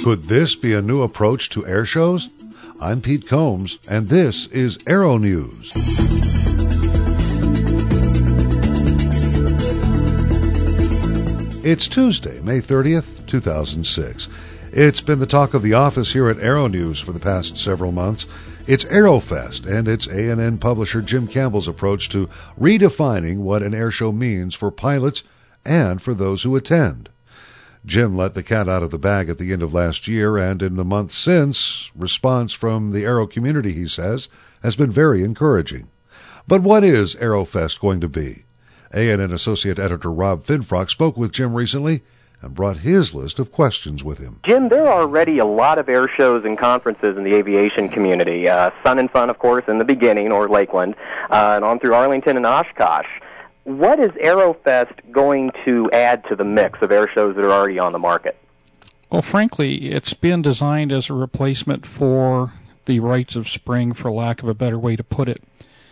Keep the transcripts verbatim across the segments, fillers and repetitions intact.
Could this be a new approach to air shows? I'm Pete Combs, and this is Aero News. It's Tuesday, May thirtieth, two thousand six. It's been the talk of the office here at Aero News for the past several months. It's AeroFest, and it's A and N publisher Jim Campbell's approach to redefining what an air show means for pilots and for those who attend. Jim let the cat out of the bag at the end of last year, and in the months since, response from the aero community, he says, has been very encouraging. But what is AeroFest going to be? A and N Associate Editor Rob Finfrock spoke with Jim recently and brought his list of questions with him. Jim, there are already a lot of air shows and conferences in the aviation community. Uh, Sun and Fun, of course, in the beginning, or Lakeland, uh, and on through Arlington and Oshkosh. What is AeroFest going to add to the mix of air shows that are already on the market? Well, frankly, it's been designed as a replacement for the Rites of Spring, for lack of a better way to put it.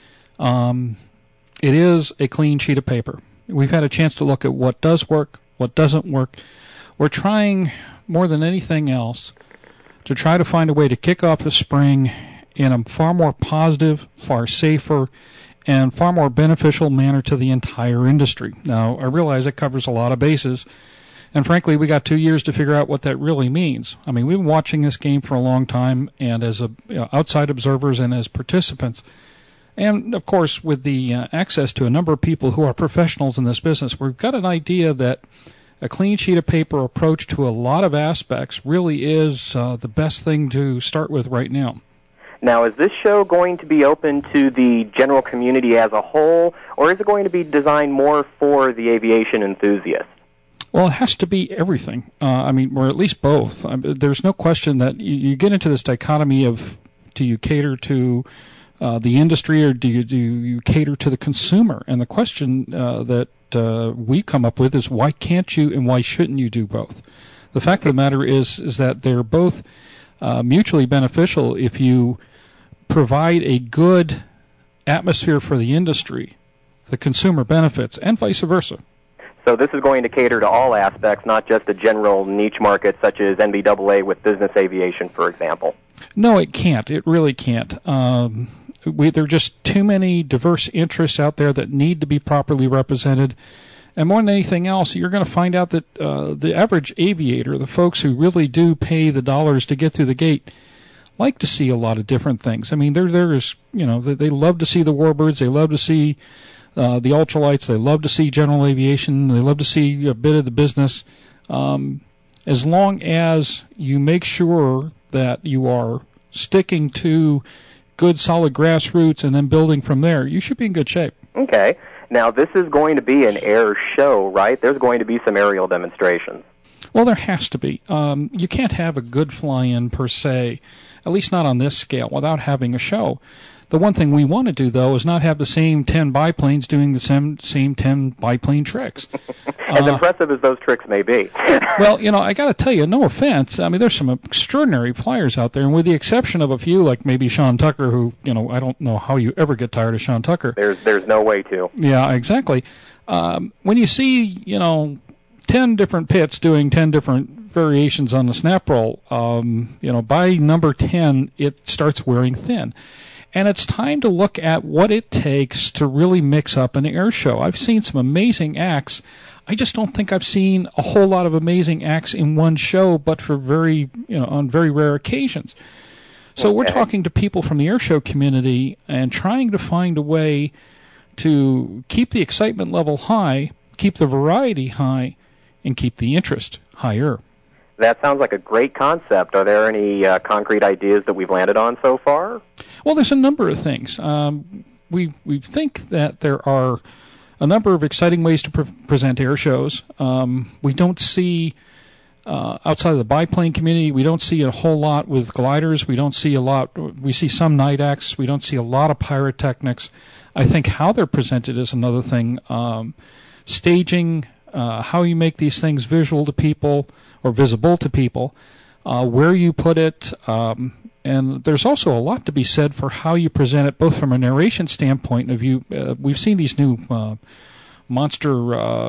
Um, it is a clean sheet of paper. We've had a chance to look at what does work, what doesn't work. We're trying, more than anything else, to try to find a way to kick off the spring in a far more positive, far safer, and far more beneficial manner to the entire industry. Now, I realize it covers a lot of bases, and frankly, we got two years to figure out what that really means. I mean, we've been watching this game for a long time, and as a, you know, outside observers and as participants, and, of course, with the uh, access to a number of people who are professionals in this business, we've got an idea that a clean sheet of paper approach to a lot of aspects really is uh, the best thing to start with right now. Now, is this show going to be open to the general community as a whole, or is it going to be designed more for the aviation enthusiast? Well, it has to be everything. Uh, I mean, or at least both. I mean, there's no question that you, you get into this dichotomy of, do you cater to Uh, the industry, or do you do you cater to the consumer? And the question uh, that uh, we come up with is, why can't you and why shouldn't you do both? The fact of the matter is is that they're both uh, mutually beneficial if you provide a good atmosphere for the industry. The consumer benefits, and vice versa. So this is going to cater to all aspects, not just a general niche market such as N B A A with business aviation, for example. No, it can't. It really can't. Um, we, there are just too many diverse interests out there that need to be properly represented. And more than anything else, you're going to find out that uh, the average aviator, the folks who really do pay the dollars to get through the gate, like to see a lot of different things. I mean, there there is, you know, they, they love to see the warbirds, they love to see uh, the ultralights, they love to see general aviation, they love to see a bit of the business. Um, as long as you make sure that you are sticking to good, solid grassroots and then building from there, you should be in good shape. Okay. Now, this is going to be an air show, right? There's going to be some aerial demonstrations. Well, there has to be. Um, you can't have a good fly-in per se, at least not on this scale, without having a show. The one thing we want to do, though, is not have the same ten biplanes doing the same, same ten biplane tricks. As uh, impressive as those tricks may be. Well, you know, I got to tell you, no offense. I mean, there's some extraordinary flyers out there, and with the exception of a few, like maybe Sean Tucker, who, you know, I don't know how you ever get tired of Sean Tucker. There's there's no way to. Yeah, exactly. Um, when you see, you know, ten different pits doing ten different variations on the snap roll, um, you know, by number ten, it starts wearing thin. And it's time to look at what it takes to really mix up an air show. I've seen some amazing acts. I just don't think I've seen a whole lot of amazing acts in one show, but for very, you know, on very rare occasions. So okay. We're talking to people from the air show community and trying to find a way to keep the excitement level high, keep the variety high, and keep the interest higher. That sounds like a great concept. Are there any uh, concrete ideas that we've landed on so far? Well, there's a number of things. Um, we we think that there are a number of exciting ways to pre- present air shows. Um, we don't see, uh, outside of the biplane community, we don't see a whole lot with gliders. We don't see a lot. We see some night acts. We don't see a lot of pyrotechnics. I think how they're presented is another thing. Um, staging, uh, how you make these things visual to people, or visible to people, uh, where you put it, um, and there's also a lot to be said for how you present it, both from a narration standpoint of view. Uh, we've seen these new uh, monster, uh,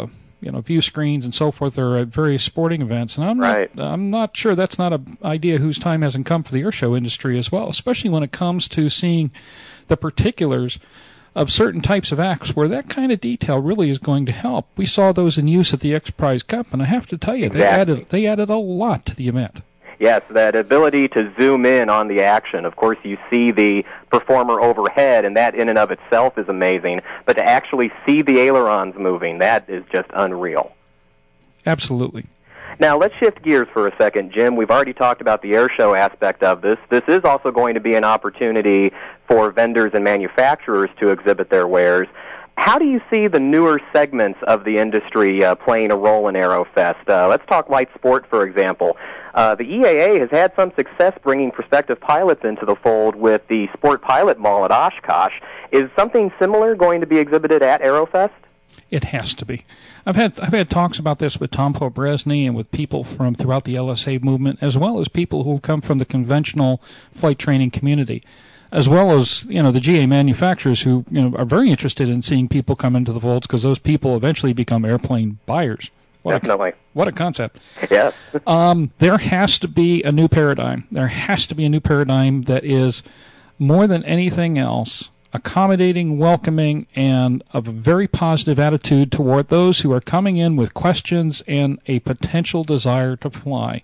you know, view screens and so forth are at various sporting events. And I'm right. not, I'm not sure that's not an idea whose time hasn't come for the airshow industry as well, especially when it comes to seeing the particulars of certain types of acts where that kind of detail really is going to help. We saw those in use at the X Prize Cup, and I have to tell you, exactly. they added they added a lot to the event. Yes, that ability to zoom in on the action. Of course, you see the performer overhead, and that in and of itself is amazing. But to actually see the ailerons moving, that is just unreal. Absolutely. Now, let's shift gears for a second, Jim. We've already talked about the air show aspect of this. This is also going to be an opportunity for vendors and manufacturers to exhibit their wares. How do you see the newer segments of the industry uh, playing a role in AeroFest? Uh, let's talk light sport, for example. Uh, the E A A has had some success bringing prospective pilots into the fold with the Sport Pilot Mall at Oshkosh. Is something similar going to be exhibited at AeroFest? It has to be. I've had I've had talks about this with Tom Pobresny and with people from throughout the L S A movement, as well as people who come from the conventional flight training community, as well as, you know, the G A manufacturers who, you know, are very interested in seeing people come into the folds because those people eventually become airplane buyers. What Definitely. A, what a concept. Yes. um, there has to be a new paradigm. There has to be a new paradigm that is, more than anything else, accommodating, welcoming, and of a very positive attitude toward those who are coming in with questions and a potential desire to fly.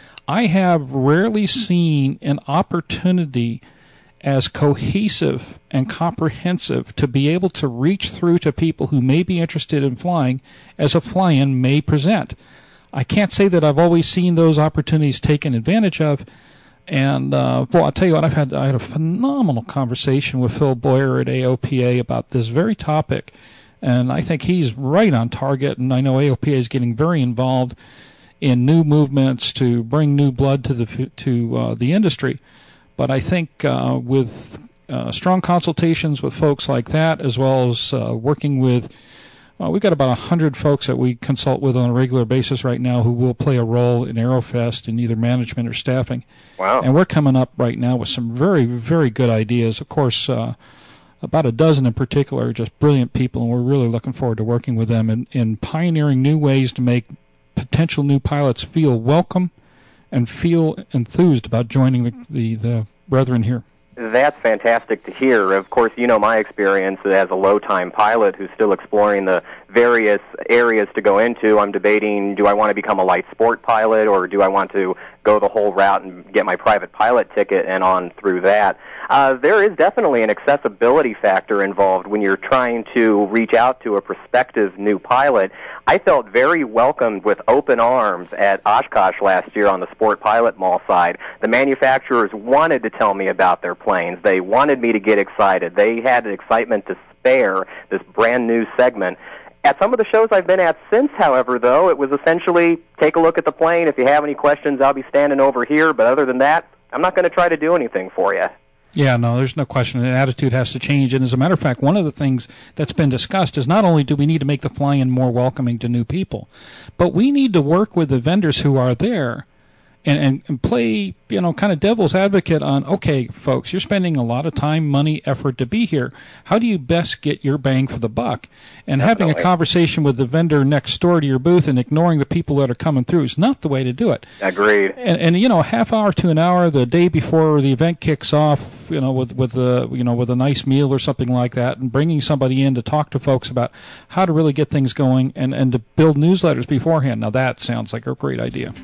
I have rarely seen an opportunity as cohesive and comprehensive to be able to reach through to people who may be interested in flying as a fly-in may present. I can't say that I've always seen those opportunities taken advantage of. And, uh, well, I'll tell you what, I've had I had a phenomenal conversation with Phil Boyer at A O P A about this very topic, and I think he's right on target, and I know A O P A is getting very involved in new movements to bring new blood to the to uh, the industry. But I think uh, with uh, strong consultations with folks like that, as well as uh, working with Uh, we've got about one hundred folks that we consult with on a regular basis right now who will play a role in AeroFest in either management or staffing. Wow. And we're coming up right now with some very, very good ideas. Of course, uh, about a dozen in particular are just brilliant people, and we're really looking forward to working with them in, in pioneering new ways to make potential new pilots feel welcome and feel enthused about joining the, the, the brethren here. That's fantastic to hear. Of course, you know my experience as a low-time pilot who's still exploring the various areas to go into. I'm debating, do I want to become a light sport pilot, or do I want to go the whole route and get my private pilot ticket and on through that? Uh, there is definitely an accessibility factor involved when you're trying to reach out to a prospective new pilot. I felt very welcomed with open arms at Oshkosh last year on the Sport Pilot Mall side. The manufacturers wanted to tell me about their planes. They wanted me to get excited. They had an excitement to spare this brand new segment. At some of the shows I've been at since, however, though, it was essentially take a look at the plane. If you have any questions, I'll be standing over here. But other than that, I'm not going to try to do anything for you. Yeah, no, there's no question. The attitude has to change. And as a matter of fact, one of the things that's been discussed is not only do we need to make the fly-in more welcoming to new people, but we need to work with the vendors who are there and, and, and play, you know, kind of devil's advocate on, okay, folks, you're spending a lot of time, money, effort to be here. How do you best get your bang for the buck? And Definitely. having a conversation with the vendor next door to your booth and ignoring the people that are coming through is not the way to do it. Agreed. And, and you know, a half hour to an hour the day before the event kicks off, you know, with with a you know with a nice meal or something like that, and bringing somebody in to talk to folks about how to really get things going and and to build newsletters beforehand. Now that sounds like a great idea.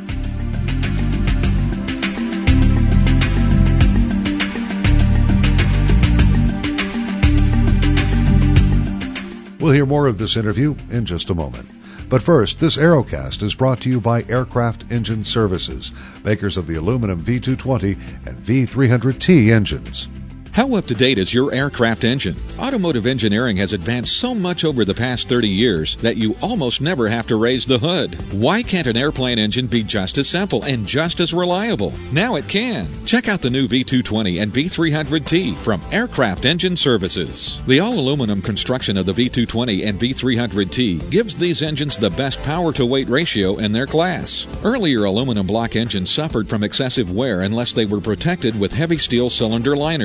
We'll hear more of this interview in just a moment. But first, this Aerocast is brought to you by Aircraft Engine Services, makers of the aluminum V two twenty and V three hundred T engines. How up-to-date is your aircraft engine? Automotive engineering has advanced so much over the past thirty years that you almost never have to raise the hood. Why can't an airplane engine be just as simple and just as reliable? Now it can. Check out the new V two twenty and V three hundred T from Aircraft Engine Services. The all-aluminum construction of the V two twenty and V three hundred T gives these engines the best power-to-weight ratio in their class. Earlier aluminum block engines suffered from excessive wear unless they were protected with heavy steel cylinder liners.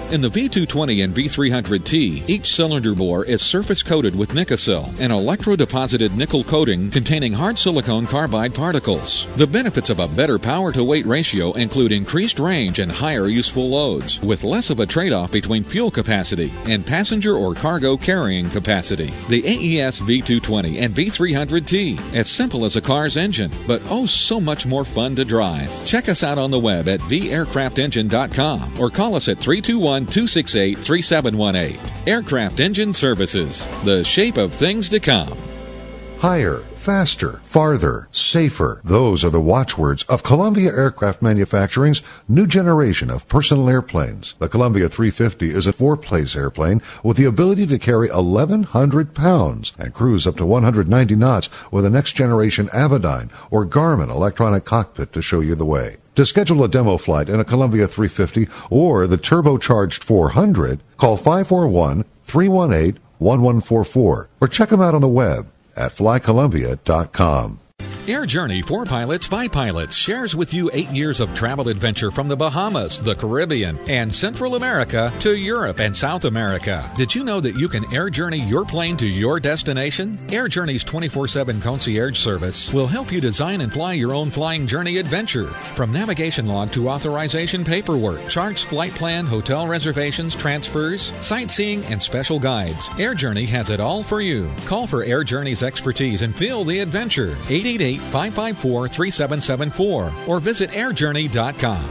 In the V two twenty and V three hundred T, each cylinder bore is surface coated with Nicocil, an electro-deposited nickel coating containing hard silicon carbide particles. The benefits of a better power-to-weight ratio include increased range and higher useful loads, with less of a trade-off between fuel capacity and passenger or cargo carrying capacity. The A E S V two twenty and V three hundred T, as simple as a car's engine, but oh so much more fun to drive. Check us out on the web at v aircraft engine dot com or call us at three two one, two six eight, three seven one eight. Aircraft Engine Services, the shape of things to come. Higher, faster, farther, safer. Those are the watchwords of Columbia Aircraft Manufacturing's new generation of personal airplanes. The Columbia three fifty is a four-place airplane with the ability to carry eleven hundred pounds and cruise up to one hundred ninety knots with a next-generation Avidyne or Garmin electronic cockpit to show you the way. To schedule a demo flight in a Columbia three fifty or the turbocharged four hundred, call five four one, three one eight, one one four four or check them out on the web at fly columbia dot com. Air Journey for Pilots by Pilots shares with you eight years of travel adventure from the Bahamas, the Caribbean, and Central America to Europe and South America. Did you know that you can Air Journey your plane to your destination? Air Journey's twenty-four seven concierge service will help you design and fly your own flying journey adventure. From navigation log to authorization paperwork, charts, flight plan, hotel reservations, transfers, sightseeing, and special guides. Air Journey has it all for you. Call for Air Journey's expertise and feel the adventure. eight eight eight, five five four, three seven seven four or visit air journey dot com.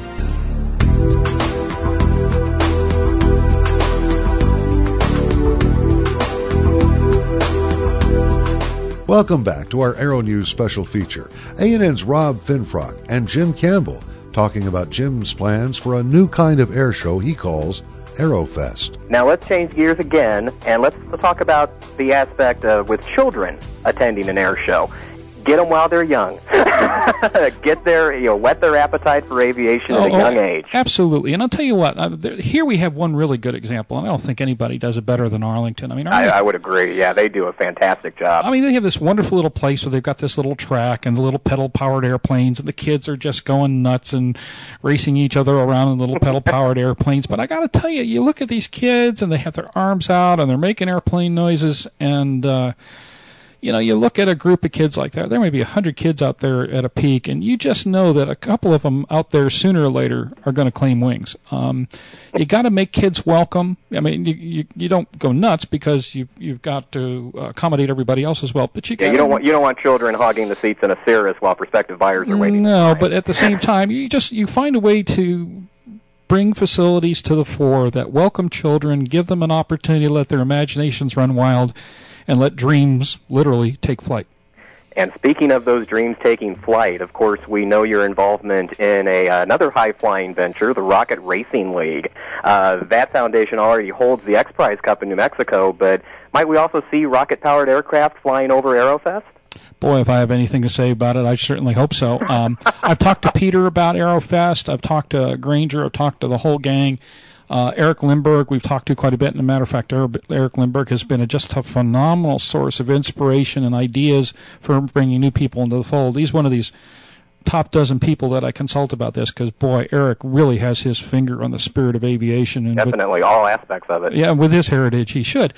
Welcome back to our Aero News special feature. A and N's Rob Finfrock and Jim Campbell talking about Jim's plans for a new kind of air show he calls AeroFest. Now let's change gears again, and let's talk about the aspect of with children attending an air show. Get them while they're young. Get their, you know, whet their appetite for aviation oh, at a young oh, age. Absolutely. And I'll tell you what, uh, there, here we have one really good example, and I don't think anybody does it better than Arlington. I mean, I, I would agree. Yeah, they do a fantastic job. I mean, they have this wonderful little place where they've got this little track and the little pedal-powered airplanes, and the kids are just going nuts and racing each other around in little pedal-powered airplanes. But I got to tell you, you look at these kids, and they have their arms out, and they're making airplane noises, and uh, you know, you look at a group of kids like that, there may be a hundred kids out there at a peak, and you just know that a couple of them out there sooner or later are going to claim wings. Um, you got to make kids welcome. I mean, you, you you don't go nuts because you you've got to accommodate everybody else as well. But you, yeah, you don't want you don't want children hogging the seats in a Cirrus while prospective buyers are waiting. No, but at the same time, you just you find a way to bring facilities to the fore that welcome children, give them an opportunity to let their imaginations run wild, and let dreams literally take flight. And speaking of those dreams taking flight, of course, we know your involvement in a uh, another high-flying venture, the Rocket Racing League. Uh, that foundation already holds the X Prize Cup in New Mexico, but might we also see rocket-powered aircraft flying over AeroFest? Boy, if I have anything to say about it, I certainly hope so. Um, I've talked to Peter about AeroFest. I've talked to Granger. I've talked to the whole gang. Uh, Eric Lindbergh, we've talked to quite a bit. And a matter of fact, Eric Lindbergh has been a, just a phenomenal source of inspiration and ideas for bringing new people into the fold. He's one of these top dozen people that I consult about this because, boy, Eric really has his finger on the spirit of aviation. And definitely, with, all aspects of it. Yeah, with his heritage, he should.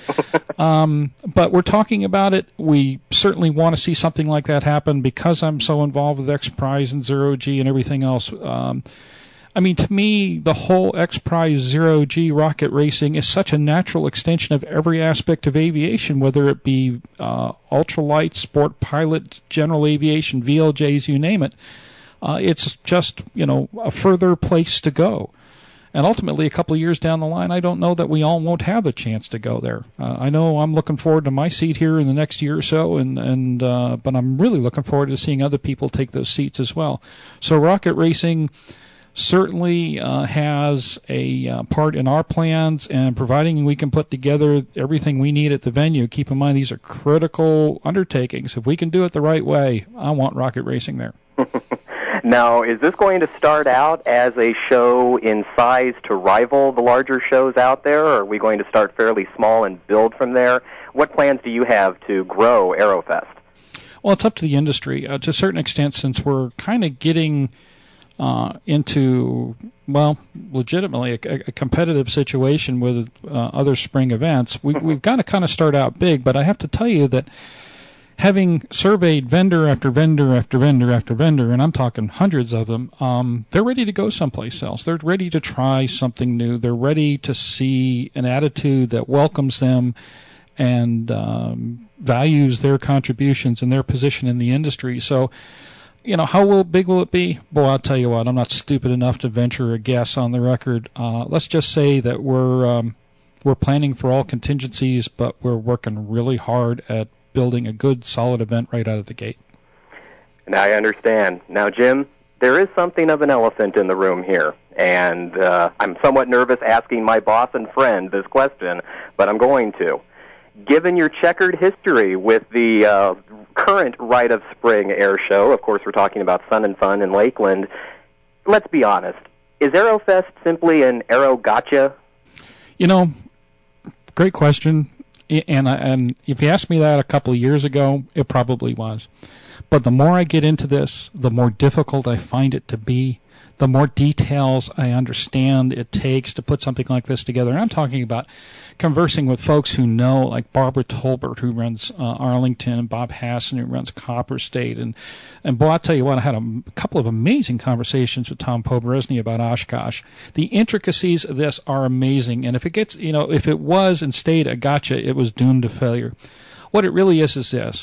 um, but we're talking about it. We certainly want to see something like that happen because I'm so involved with X Prize and Zero G and everything else. Um, I mean, to me, the whole X Prize Zero G rocket racing is such a natural extension of every aspect of aviation, whether it be uh, ultralight, sport pilot, general aviation, V L Js, you name it. Uh, it's just, you know, a further place to go. And ultimately, a couple of years down the line, I don't know that we all won't have a chance to go there. Uh, I know I'm looking forward to my seat here in the next year or so, and, and uh, but I'm really looking forward to seeing other people take those seats as well. So rocket racing certainly uh, has a uh, part in our plans, and providing we can put together everything we need at the venue. Keep in mind, these are critical undertakings. If we can do it the right way, I want rocket racing there. Now, is this going to start out as a show in size to rival the larger shows out there, or are we going to start fairly small and build from there? What plans do you have to grow AeroFest? Well, it's up to the industry. Uh, to a certain extent, since we're kind of getting uh, into, well, legitimately a, a competitive situation with uh, other spring events, we, we've got to kind of start out big. But I have to tell you that having surveyed vendor after vendor after vendor after vendor, and I'm talking hundreds of them, um, they're ready to go someplace else. They're ready to try something new. They're ready to see an attitude that welcomes them and um, values their contributions and their position in the industry. So, you know, how will, big will it be? Boy, I'll tell you what, I'm not stupid enough to venture a guess on the record. Uh, let's just say that we're um, we're planning for all contingencies, but we're working really hard at building a good, solid event right out of the gate. Now I understand. Now, Jim, there is something of an elephant in the room here, and uh, I'm somewhat nervous asking my boss and friend this question, but I'm going to. Given your checkered history with the uh, current Rite of Spring air show, of course we're talking about Sun and Fun in Lakeland, let's be honest, is AeroFest simply an aero gotcha? You know, great question. And, and if you asked me that a couple of years ago, it probably was. But the more I get into this, the more difficult I find it to be, the more details I understand it takes to put something like this together. And I'm talking about conversing with folks who know, like Barbara Tolbert, who runs uh, Arlington, and Bob Hassan, who runs Copper State. And, and boy, I'll tell you what, I had a couple of amazing conversations with Tom Pobresny about Oshkosh. The intricacies of this are amazing. And if it gets, you know, if it was and stayed a gotcha, it was doomed to failure. What it really is is this.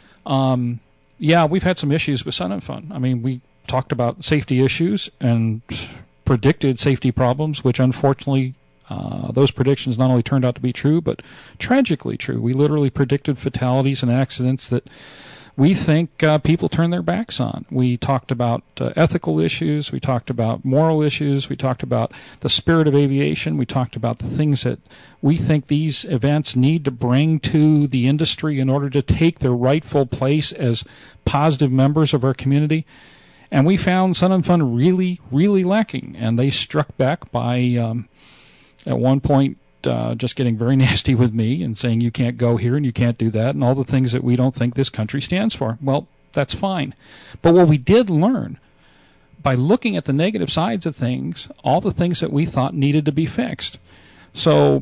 Um, yeah, we've had some issues with Sun and Fun. I mean, we talked about safety issues and predicted safety problems, which unfortunately uh, those predictions not only turned out to be true, but tragically true. We literally predicted fatalities and accidents that we think uh, people turn their backs on. We talked about uh, ethical issues. We talked about moral issues. We talked about the spirit of aviation. We talked about the things that we think these events need to bring to the industry in order to take their rightful place as positive members of our community. And we found Sun and Fun really, really lacking. And they struck back by, um, at one point, uh, just getting very nasty with me and saying you can't go here and you can't do that and all the things that we don't think this country stands for. Well, that's fine. But what we did learn by looking at the negative sides of things, all the things that we thought needed to be fixed. So,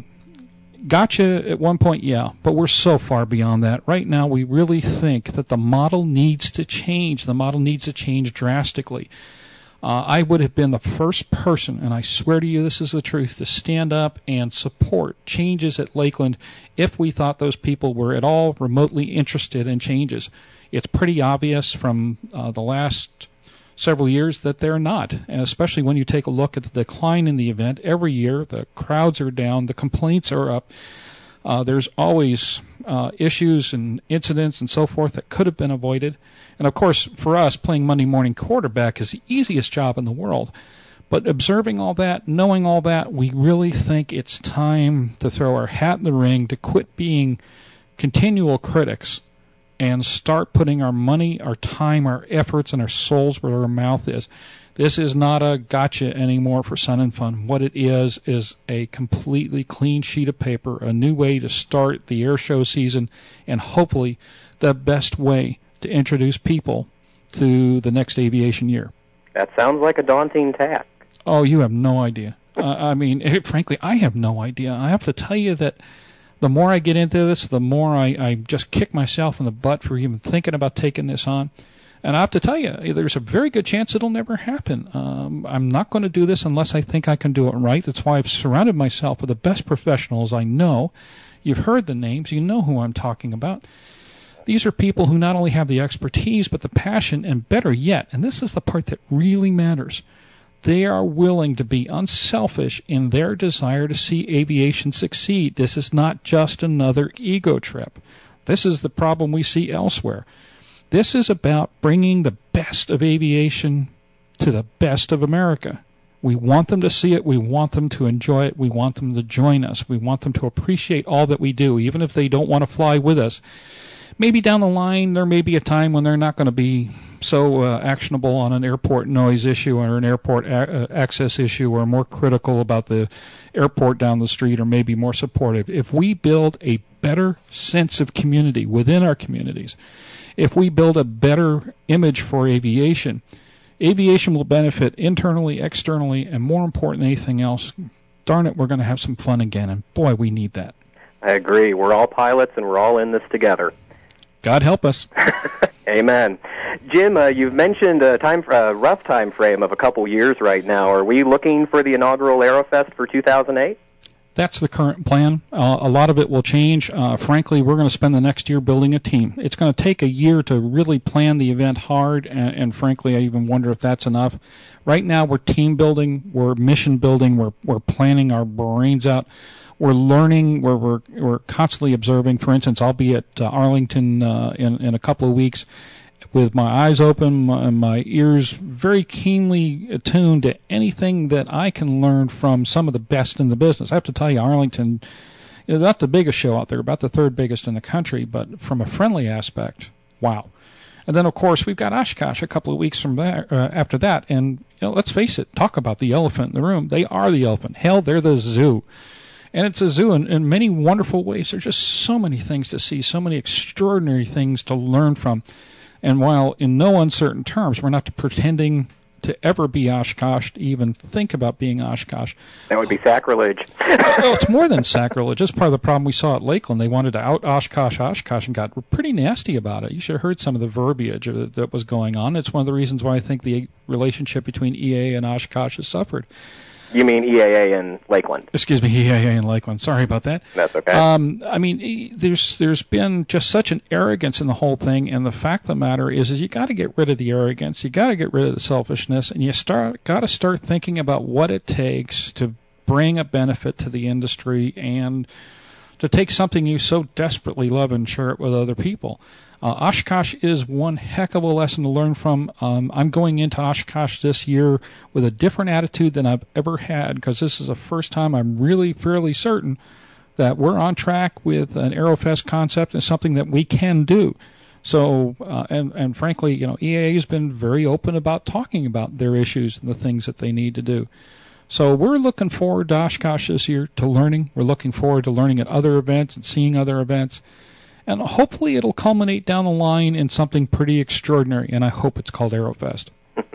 gotcha at one point, yeah, but we're so far beyond that. Right now, we really think that the model needs to change. The model needs to change drastically. Uh, I would have been the first person, and I swear to you this is the truth, to stand up and support changes at Lakeland if we thought those people were at all remotely interested in changes. It's pretty obvious from uh, the last several years that they're not, and especially when you take a look at the decline in the event. Every year the crowds are down, the complaints are up. Uh, there's always uh, issues and incidents and so forth that could have been avoided. And, of course, for us, playing Monday morning quarterback is the easiest job in the world. But observing all that, knowing all that, we really think it's time to throw our hat in the ring, to quit being continual critics and start putting our money, our time, our efforts, and our souls where our mouth is. This is not a gotcha anymore for Sun and Fun. What it is is a completely clean sheet of paper, a new way to start the air show season, and hopefully the best way to introduce people to the next aviation year. That sounds like a daunting task. Oh, you have no idea. uh, I mean, it, frankly, I have no idea. I have to tell you that the more I get into this, the more I, I just kick myself in the butt for even thinking about taking this on. And I have to tell you, there's a very good chance it'll never happen. Um, I'm not going to do this unless I think I can do it right. That's why I've surrounded myself with the best professionals I know. You've heard the names. You know who I'm talking about. These are people who not only have the expertise, but the passion, and better yet, and this is the part that really matters, they are willing to be unselfish in their desire to see aviation succeed. This is not just another ego trip. This is the problem we see elsewhere. This is about bringing the best of aviation to the best of America. We want them to see it. We want them to enjoy it. We want them to join us. We want them to appreciate all that we do, even if they don't want to fly with us. Maybe down the line there may be a time when they're not going to be so uh, actionable on an airport noise issue or an airport a- uh, access issue, or more critical about the airport down the street, or maybe more supportive. If we build a better sense of community within our communities, if we build a better image for aviation, Aviation will benefit internally, externally, and more important than anything else, darn it, we're going to have some fun again, and boy, we need that. I agree. We're all pilots, and we're all in this together. God help us. Amen. Jim, uh, you've mentioned a time, uh, rough time frame of a couple years right now. Are we looking for the inaugural AeroFest for two thousand eight? That's the current plan. Uh, a lot of it will change. Uh, frankly, we're going to spend the next year building a team. It's going to take a year to really plan the event hard, and, and frankly, I even wonder if that's enough. Right now, we're team building, we're mission building, we're we're planning our brains out. We're learning, we're, we're, we're constantly observing. For instance, I'll be at uh, Arlington uh, in, in a couple of weeks with my eyes open, my, my ears very keenly attuned to anything that I can learn from some of the best in the business. I have to tell you, Arlington is not the biggest show out there, about the third biggest in the country, but from a friendly aspect, wow. And then, of course, we've got Oshkosh a couple of weeks from there, uh, after that. And, you know, let's face it, talk about the elephant in the room. They are the elephant. Hell, they're the zoo. And it's a zoo in, in many wonderful ways. There's just so many things to see, so many extraordinary things to learn from. And while in no uncertain terms, we're not pretending to ever be Oshkosh, to even think about being Oshkosh. That would be sacrilege. Well, it's more than sacrilege. It's part of the problem we saw at Lakeland. They wanted to out Oshkosh Oshkosh and got pretty nasty about it. You should have heard some of the verbiage that was going on. It's one of the reasons why I think the relationship between E A A and Oshkosh has suffered. You mean E A A in Lakeland? Excuse me, E A A in Lakeland. Sorry about that. That's okay. Um, I mean, there's there's been just such an arrogance in the whole thing, and the fact of the matter is, is you got to get rid of the arrogance, you got to get rid of the selfishness, and you start got to start thinking about what it takes to bring a benefit to the industry and to take something you so desperately love and share it with other people. Uh, Oshkosh is one heck of a lesson to learn from. Um, I'm going into Oshkosh this year with a different attitude than I've ever had, because this is the first time I'm really fairly certain that we're on track with an AeroFest concept and something that we can do. So, uh, and, and frankly, you know, E A A has been very open about talking about their issues and the things that they need to do. So we're looking forward to Oshkosh this year, to learning. We're looking forward to learning at other events and seeing other events. And hopefully it'll culminate down the line in something pretty extraordinary, and I hope it's called AeroFest.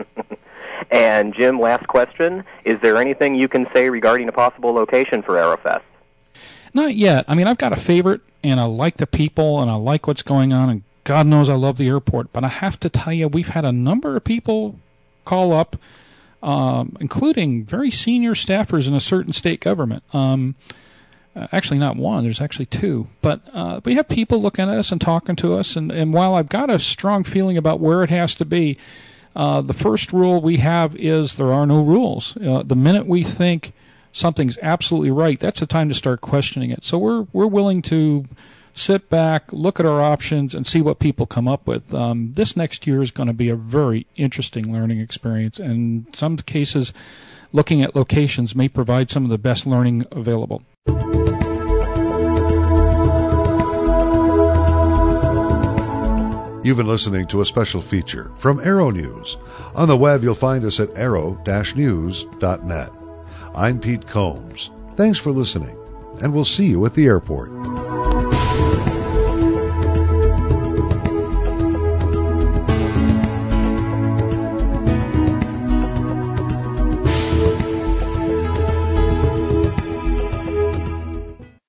And, Jim, last question. Is there anything you can say regarding a possible location for AeroFest? Not yet. I mean, I've got a favorite, and I like the people, and I like what's going on, and God knows I love the airport. But I have to tell you, we've had a number of people call up, um, including very senior staffers in a certain state government. Um Uh, actually, not one. There's actually two. But uh, we have people looking at us and talking to us. And, and while I've got a strong feeling about where it has to be, uh, the first rule we have is there are no rules. Uh, the minute we think something's absolutely right, that's the time to start questioning it. So we're we're willing to sit back, look at our options, and see what people come up with. Um, this next year is going to be a very interesting learning experience. And in some cases, looking at locations may provide some of the best learning available. You've been listening to a special feature from Aero News. On the web, you'll find us at aero dash news dot net. I'm Pete Combs. Thanks for listening, and we'll see you at the airport.